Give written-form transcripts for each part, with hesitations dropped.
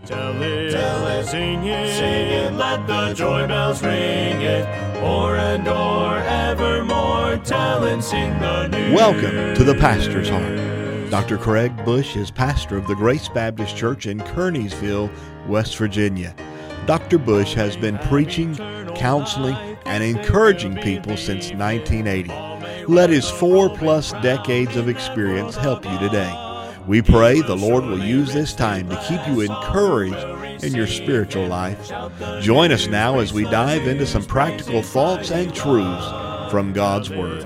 Tell it, sing it, let the joy bells ring it, o'er and o'er evermore, tell and sing the news. Welcome to the Pastor's Heart. Dr. Craig Bush is pastor of the Grace Baptist Church in Kearneysville, West Virginia. Dr. Bush has been preaching, counseling, and encouraging people since 1980. Let his 4+ decades of experience help you today. We pray the Lord will use this time to keep you encouraged in your spiritual life. Join us now as we dive into some practical thoughts and truths from God's Word.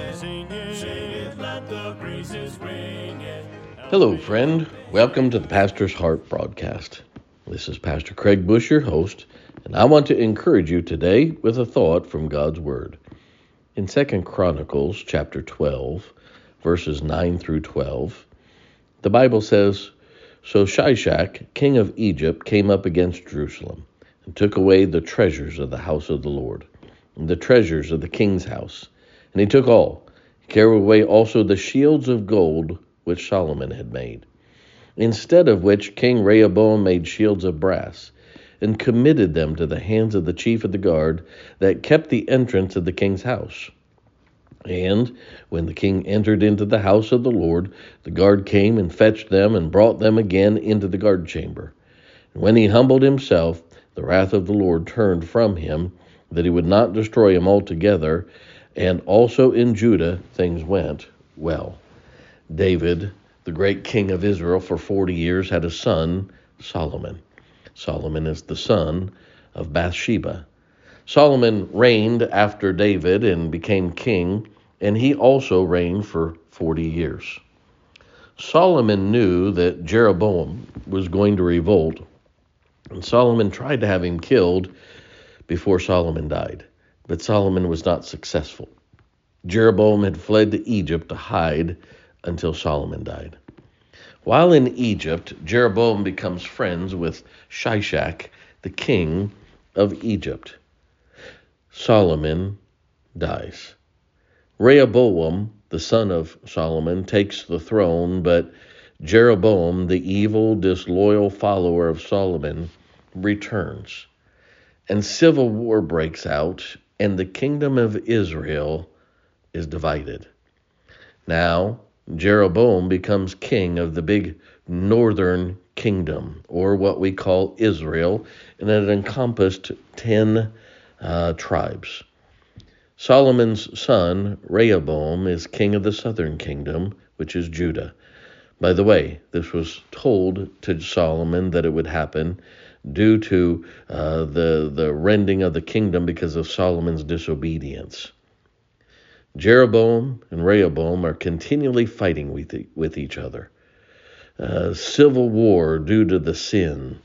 Hello, friend. Welcome to the Pastor's Heart broadcast. This is Pastor Craig Bush, your host, and I want to encourage you today with a thought from God's Word. In 2 Chronicles chapter 12, verses 9 through 12, the Bible says, So Shishak, king of Egypt, came up against Jerusalem and took away the treasures of the house of the Lord, and the treasures of the king's house. And he took all. He carried away also the shields of gold which Solomon had made. Instead of which King Rehoboam made shields of brass, and committed them to the hands of the chief of the guard that kept the entrance of the king's house. And when the king entered into the house of the Lord, the guard came and fetched them and brought them again into the guard chamber. And when he humbled himself, the wrath of the Lord turned from him, that he would not destroy him altogether, and also in Judah things went well. David, the great king of Israel for 40 years, had a son, Solomon. Solomon is the son of Bathsheba. Solomon reigned after David and became king, and he also reigned for 40 years. Solomon knew that Jeroboam was going to revolt, and Solomon tried to have him killed before Solomon died, but Solomon was not successful. Jeroboam had fled to Egypt to hide until Solomon died. While in Egypt, Jeroboam becomes friends with Shishak, the king of Egypt. Solomon dies. Rehoboam, the son of Solomon, takes the throne, but Jeroboam, the evil, disloyal follower of Solomon, returns. And civil war breaks out, and the kingdom of Israel is divided. Now, Jeroboam becomes king of the big northern kingdom, or what we call Israel, and it encompassed 10 tribes. Solomon's son, Rehoboam, is king of the southern kingdom, which is Judah. By the way, this was told to Solomon that it would happen due to the rending of the kingdom because of Solomon's disobedience. Jeroboam and Rehoboam are continually fighting with each other. Civil war due to the sin.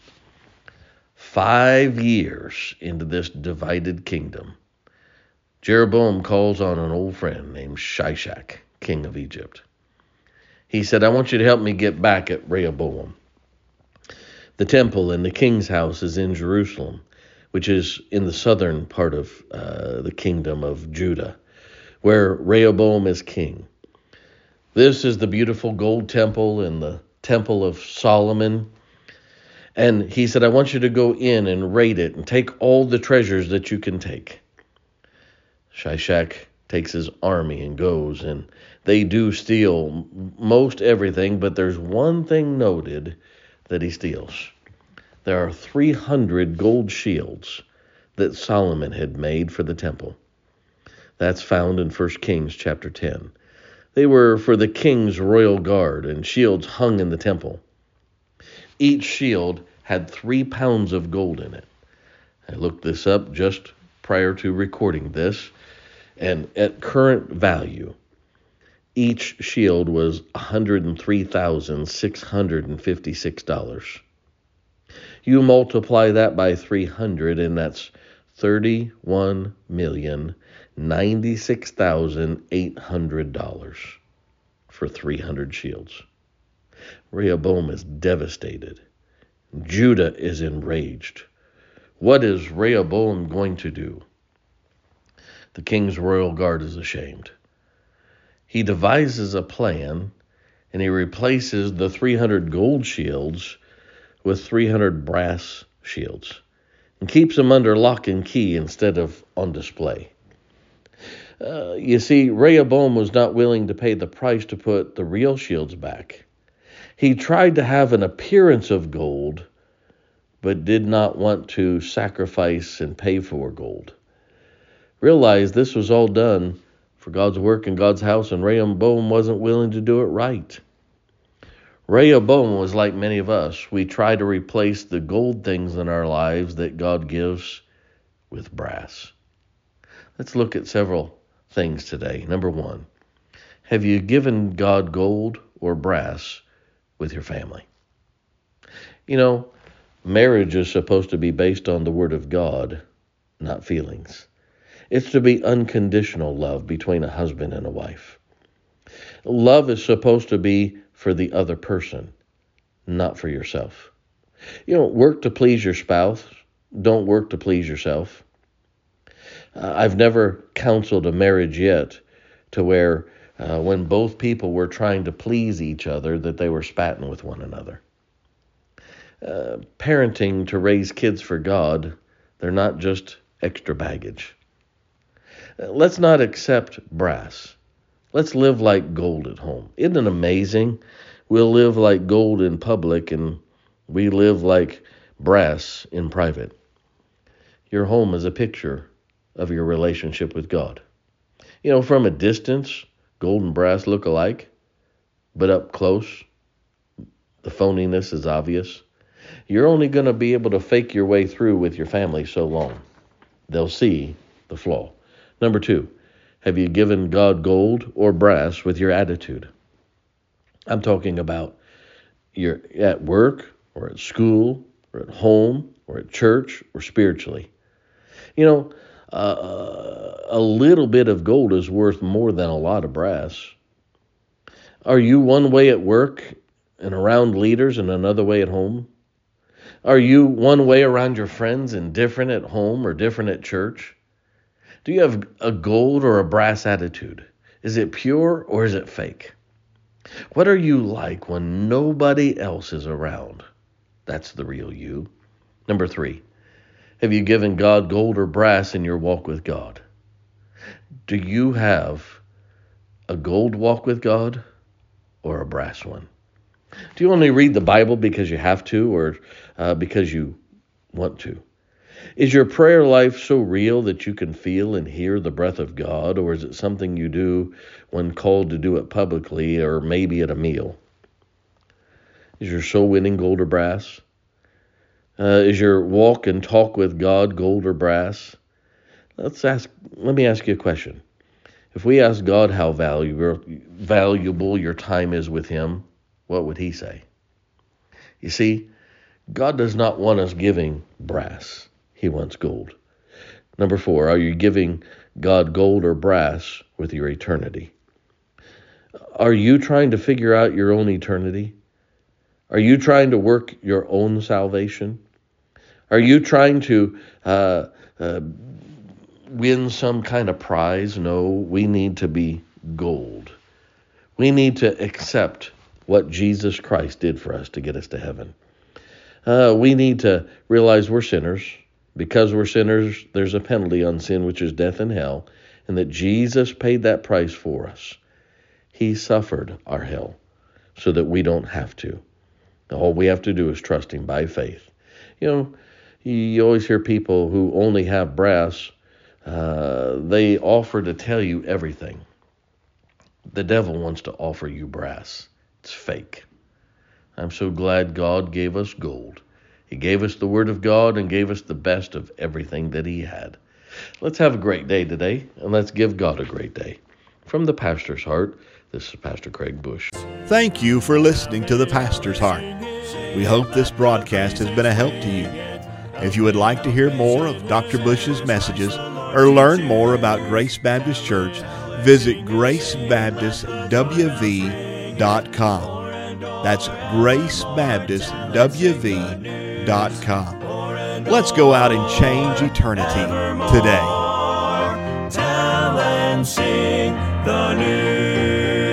5 years into this divided kingdom, Jeroboam calls on an old friend named Shishak, king of Egypt. He said, I want you to help me get back at Rehoboam. The temple and the king's house is in Jerusalem, which is in the southern part of the kingdom of Judah, where Rehoboam is king. This is the beautiful gold temple and the temple of Solomon. And he said, I want you to go in and raid it and take all the treasures that you can take. Shishak takes his army and goes, and they do steal most everything, but there's one thing noted that he steals. There are 300 gold shields that Solomon had made for the temple. That's found in 1 Kings chapter 10. They were for the king's royal guard, and shields hung in the temple. Each shield had 3 pounds of gold in it. I looked this up just prior to recording this, and at current value, each shield was $103,656. You multiply that by 300, and that's $31,096,800 for 300 shields. Rehoboam is devastated. Judah is enraged. What is Rehoboam going to do? The king's royal guard is ashamed. He devises a plan, and he replaces the 300 gold shields with 300 brass shields and keeps them under lock and key instead of on display. You see, Rehoboam was not willing to pay the price to put the real shields back. He tried to have an appearance of gold, but did not want to sacrifice and pay for gold. Realize this was all done for God's work in God's house, and Rehoboam wasn't willing to do it right. Rehoboam was like many of us. We try to replace the gold things in our lives that God gives with brass. Let's look at several things today. Number one, have you given God gold or brass with your family? You know, marriage is supposed to be based on the Word of God, not feelings. It's to be unconditional love between a husband and a wife. Love is supposed to be for the other person, not for yourself. You don't work to please your spouse. Don't work to please yourself. I've never counseled a marriage yet to where when both people were trying to please each other, that they were spatting with one another. Parenting to raise kids for God, they're not just extra baggage. Let's not accept brass. Let's live like gold at home. Isn't it amazing? We'll live like gold in public and we live like brass in private. Your home is a picture of your relationship with God. You know, from a distance, gold and brass look alike, but up close, the phoniness is obvious. You're only going to be able to fake your way through with your family so long. They'll see the flaw. Number two, have you given God gold or brass with your attitude? I'm talking about you're at work or at school or at home or at church or spiritually. You know, a little bit of gold is worth more than a lot of brass. Are you one way at work and around leaders and another way at home? Are you one way around your friends and different at home or different at church? Do you have a gold or a brass attitude? Is it pure or is it fake? What are you like when nobody else is around? That's the real you. Number three, have you given God gold or brass in your walk with God? Do you have a gold walk with God or a brass one? Do you only read the Bible because you have to or because you want to? Is your prayer life so real that you can feel and hear the breath of God, or is it something you do when called to do it publicly or maybe at a meal? Is your soul winning gold or brass? Is your walk and talk with God gold or brass? Let me ask you a question. If we ask God how valuable your time is with Him, what would He say? You see, God does not want us giving brass. He wants gold. Number four, are you giving God gold or brass with your eternity? Are you trying to figure out your own eternity? Are you trying to work your own salvation? Are you trying to win some kind of prize? No, we need to be gold. We need to accept what Jesus Christ did for us to get us to heaven. We need to realize we're sinners. Because we're sinners, there's a penalty on sin, which is death and hell, and that Jesus paid that price for us. He suffered our hell so that we don't have to. All we have to do is trust Him by faith. You know, you always hear people who only have brass, they offer to tell you everything. The devil wants to offer you brass. It's fake. I'm so glad God gave us gold. He gave us the Word of God and gave us the best of everything that He had. Let's have a great day today, and let's give God a great day. From the Pastor's Heart, this is Pastor Craig Bush. Thank you for listening to The Pastor's Heart. We hope this broadcast has been a help to you. If you would like to hear more of Dr. Bush's messages or learn more about Grace Baptist Church, visit gracebaptistwv.com. That's gracebaptistwv.com. Let's go out and change eternity today. Tell and sing the news.